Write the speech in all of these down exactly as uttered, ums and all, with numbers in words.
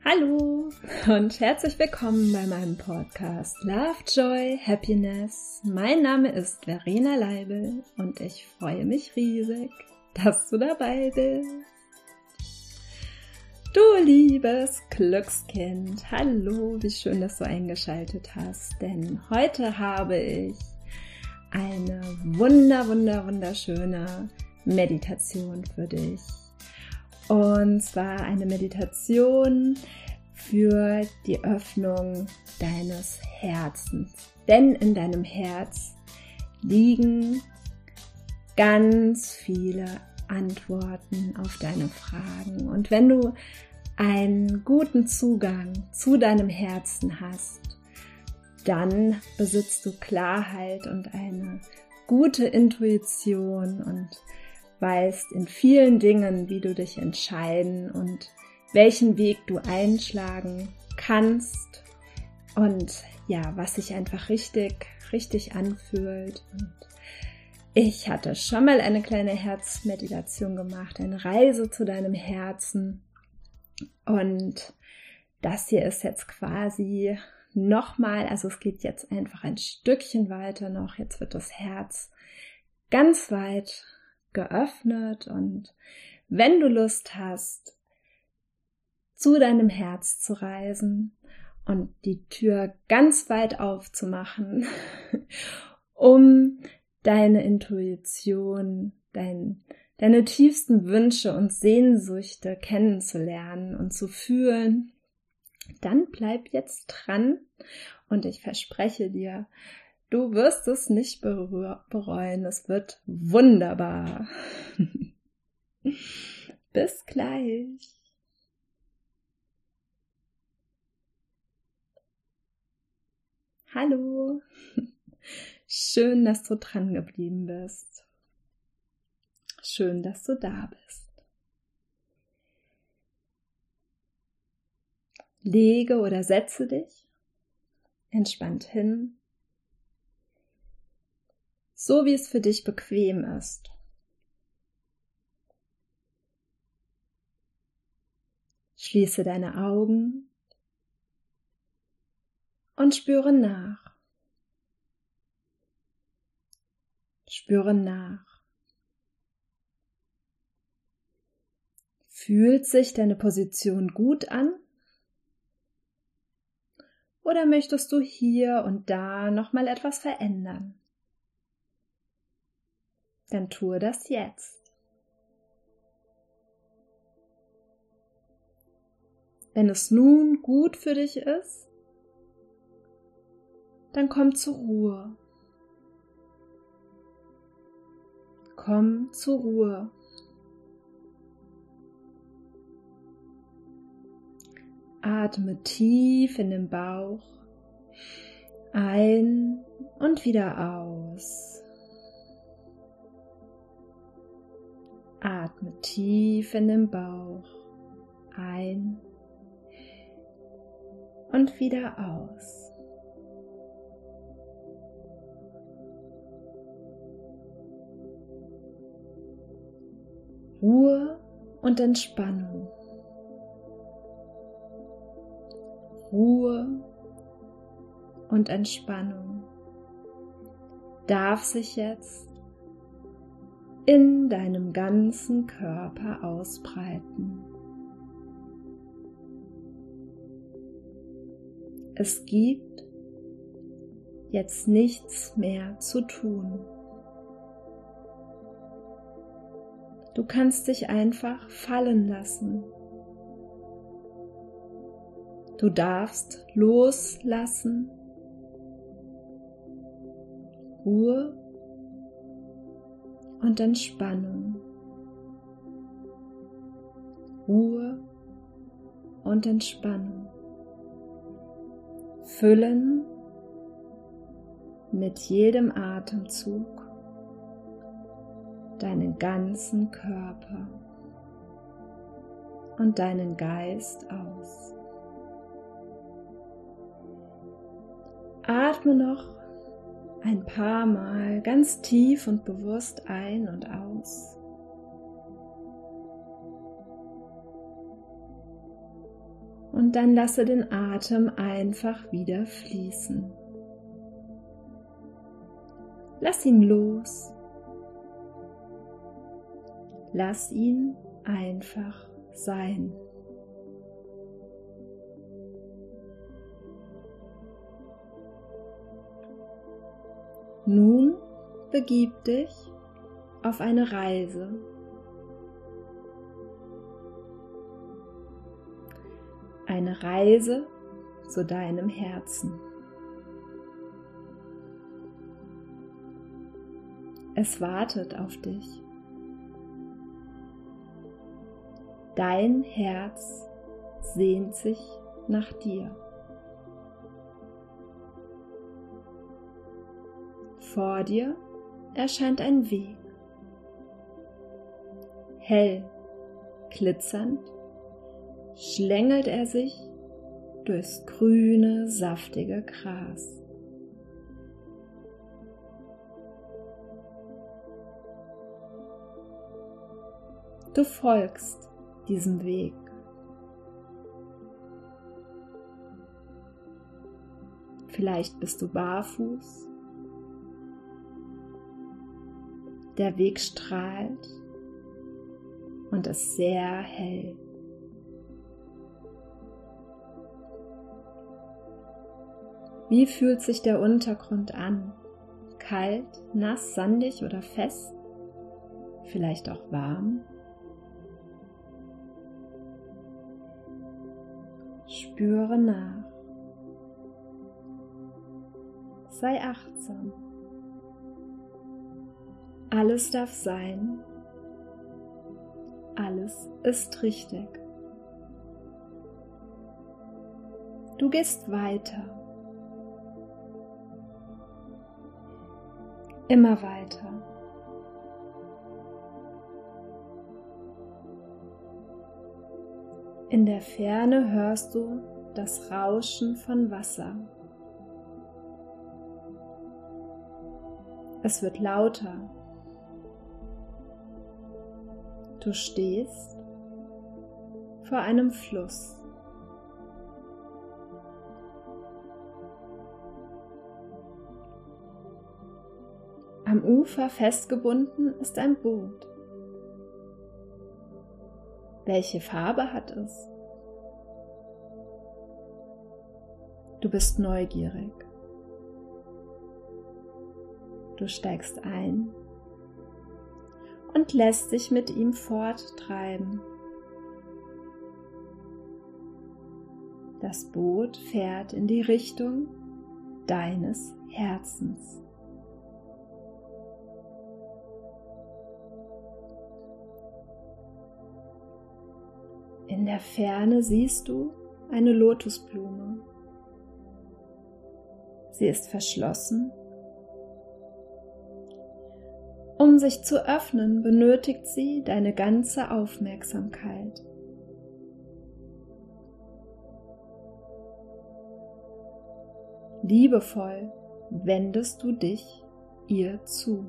Hallo und herzlich willkommen bei meinem Podcast Love, Joy, Happiness. Mein Name ist Verena Leibel und ich freue mich riesig, dass du dabei bist. Du liebes Glückskind, hallo, wie schön, dass du eingeschaltet hast, denn heute habe ich eine wunder, wunder, wunderschöne Meditation für dich. Und zwar eine Meditation für die Öffnung deines Herzens. Denn in deinem Herz liegen ganz viele Antworten auf deine Fragen. Und wenn du einen guten Zugang zu deinem Herzen hast, dann besitzt du Klarheit und eine gute Intuition und weißt in vielen Dingen, wie du dich entscheiden und welchen Weg du einschlagen kannst und ja, was sich einfach richtig, richtig anfühlt. Und ich hatte schon mal eine kleine Herzmeditation gemacht, eine Reise zu deinem Herzen, und das hier ist jetzt quasi nochmal, also es geht jetzt einfach ein Stückchen weiter noch, jetzt wird das Herz ganz weit geöffnet, und wenn du Lust hast, zu deinem Herz zu reisen und die Tür ganz weit aufzumachen, um deine Intuition, dein, deine tiefsten Wünsche und Sehnsüchte kennenzulernen und zu fühlen, dann bleib jetzt dran und ich verspreche dir, du wirst es nicht bereuen. Es wird wunderbar. Bis gleich. Hallo. Schön, dass du dran geblieben bist. Schön, dass du da bist. Lege oder setze dich entspannt hin, so wie es für dich bequem ist. Schließe deine Augen und spüre nach. Spüre nach. Fühlt sich deine Position gut an? Oder möchtest du hier und da nochmal etwas verändern? Dann tue das jetzt. Wenn es nun gut für dich ist, dann komm zur Ruhe. Komm zur Ruhe. Atme tief in den Bauch ein und wieder aus. Atme tief in den Bauch ein und wieder aus. Ruhe und Entspannung. Ruhe und Entspannung darf sich jetzt in deinem ganzen Körper ausbreiten. Es gibt jetzt nichts mehr zu tun. Du kannst dich einfach fallen lassen. Du darfst loslassen. Ruhe und Entspannung. Ruhe und Entspannung. Füllen mit jedem Atemzug deinen ganzen Körper und deinen Geist aus. Atme noch ein paar Mal ganz tief und bewusst ein und aus. und dann lasse den Atem einfach wieder fließen. Lass ihn los. Lass ihn einfach sein. Nun begib dich auf eine Reise. Eine Reise zu deinem Herzen. Es wartet auf dich. Dein Herz sehnt sich nach dir. Vor dir erscheint ein Weg. Hell, glitzernd, schlängelt er sich durchs grüne, saftige Gras. Du folgst diesem Weg. Vielleicht bist du barfuß. Der Weg strahlt und ist sehr hell. Wie fühlt sich der Untergrund an? Kalt, nass, sandig oder fest? Vielleicht auch warm? Spüre nach. Sei achtsam. Alles darf sein. Alles ist richtig. Du gehst weiter. Immer weiter. In der Ferne hörst du das Rauschen von Wasser. Es wird lauter. Du stehst vor einem Fluss. Am Ufer festgebunden ist ein Boot. Welche Farbe hat es? Du bist neugierig. Du steigst ein und lässt dich mit ihm forttreiben. Das Boot fährt in die Richtung deines Herzens. In der Ferne siehst du eine Lotusblume. Sie ist verschlossen. Um sich zu öffnen, benötigt sie deine ganze Aufmerksamkeit. Liebevoll wendest du dich ihr zu.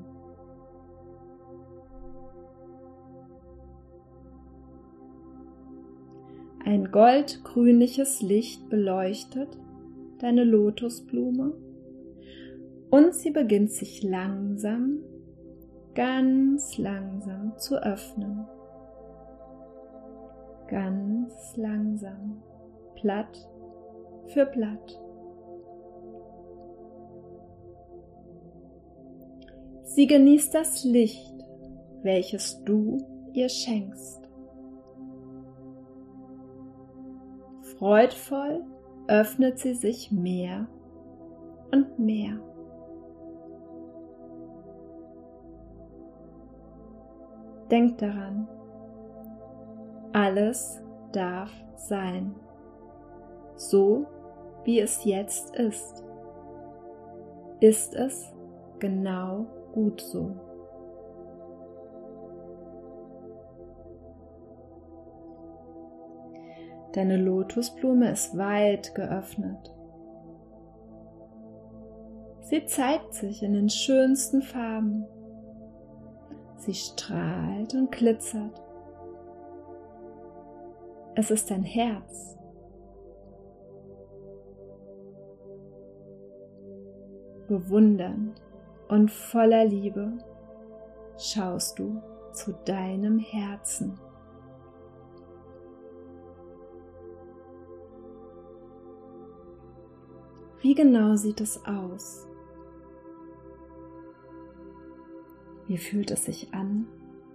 Ein goldgrünliches Licht beleuchtet deine Lotusblume und sie beginnt sich langsam, ganz langsam zu öffnen. Ganz langsam, Blatt für Blatt. Sie genießt das Licht, welches du ihr schenkst. Freudvoll öffnet sie sich mehr und mehr. Denk daran, alles darf sein, so wie es jetzt ist. Ist es genau gut so. Deine Lotusblume ist weit geöffnet. Sie zeigt sich in den schönsten Farben. Sie strahlt und glitzert. Es ist ein Herz, bewundernd und voller Liebe schaust du zu deinem Herzen. Wie genau sieht es aus? Wie fühlt es sich an?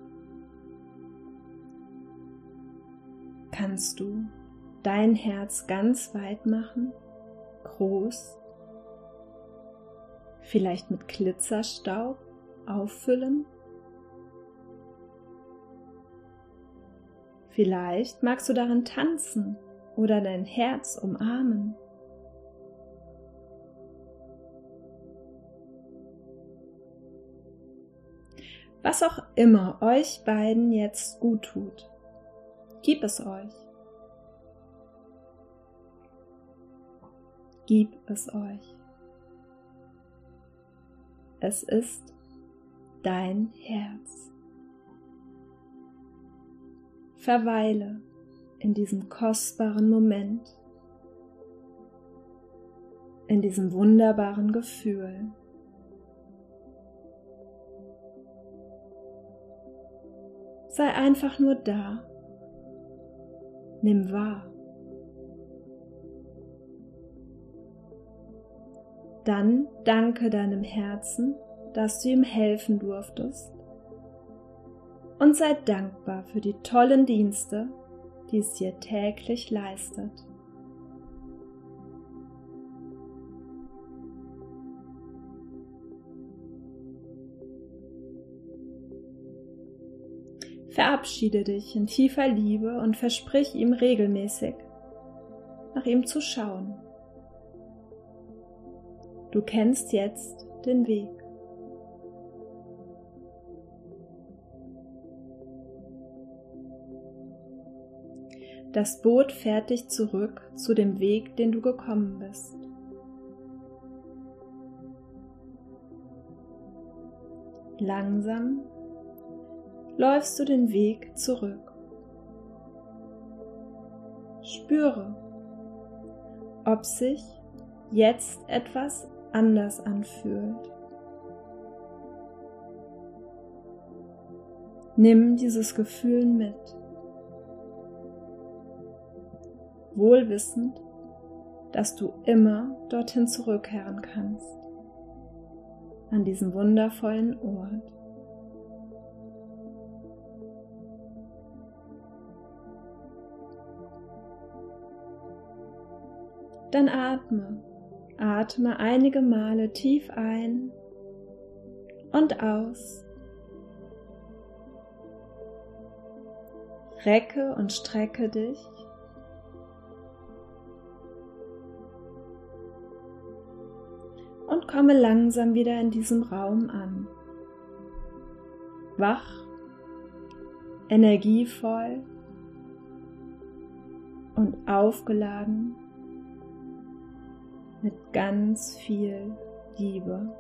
Kannst du dein Herz ganz weit machen, groß, vielleicht mit Glitzerstaub auffüllen? Vielleicht magst du darin tanzen oder dein Herz umarmen. Was auch immer euch beiden jetzt gut tut, gib es euch. Gib es euch. Es ist dein Herz. Verweile in diesem kostbaren Moment, in diesem wunderbaren Gefühl. Sei einfach nur da. Nimm wahr. Dann danke deinem Herzen, dass du ihm helfen durftest, und sei dankbar für die tollen Dienste, die es dir täglich leistet. Verabschiede dich in tiefer Liebe und versprich ihm regelmäßig, nach ihm zu schauen. Du kennst jetzt den Weg. Das Boot fährt dich zurück zu dem Weg, den du gekommen bist. Langsam läufst du den Weg zurück. Spüre, ob sich jetzt etwas anders anfühlt. Nimm dieses Gefühl mit, wohlwissend, dass du immer dorthin zurückkehren kannst, an diesen wundervollen Ort. Dann atme, atme einige Male tief ein und aus. Recke und strecke dich. Und komme langsam wieder in diesem Raum an. Wach, energievoll und aufgeladen mit ganz viel Liebe.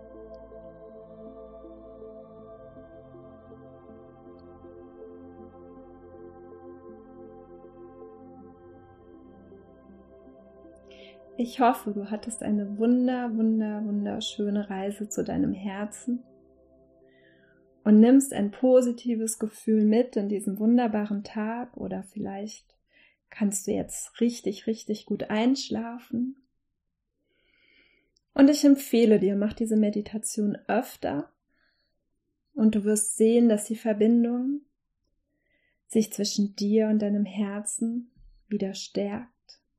Ich hoffe, du hattest eine wunder, wunder, wunderschöne Reise zu deinem Herzen und nimmst ein positives Gefühl mit in diesem wunderbaren Tag, oder vielleicht kannst du jetzt richtig, richtig gut einschlafen. Und ich empfehle dir, mach diese Meditation öfter und du wirst sehen, dass die Verbindung sich zwischen dir und deinem Herzen wieder stärkt.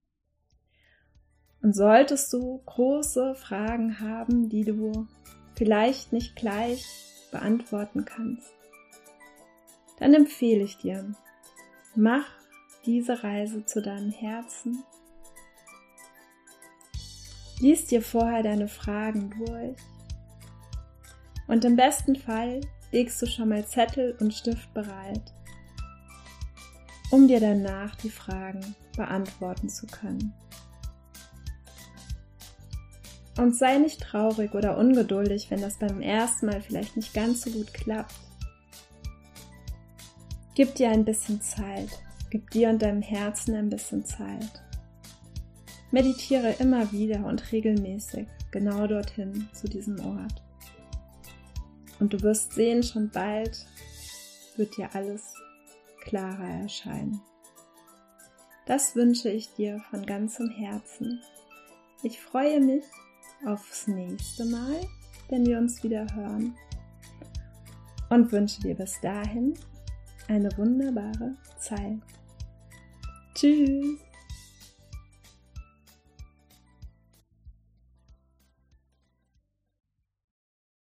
Und solltest du große Fragen haben, die du vielleicht nicht gleich beantworten kannst, dann empfehle ich dir, mach diese Reise zu deinem Herzen. Lies dir vorher deine Fragen durch und im besten Fall legst du schon mal Zettel und Stift bereit, um dir danach die Fragen beantworten zu können. Und sei nicht traurig oder ungeduldig, wenn das beim ersten Mal vielleicht nicht ganz so gut klappt. Gib dir ein bisschen Zeit, gib dir und deinem Herzen ein bisschen Zeit. Meditiere immer wieder und regelmäßig genau dorthin, zu diesem Ort. Und du wirst sehen, schon bald wird dir alles klarer erscheinen. Das wünsche ich dir von ganzem Herzen. Ich freue mich aufs nächste Mal, wenn wir uns wieder hören, und wünsche dir bis dahin eine wunderbare Zeit. Tschüss!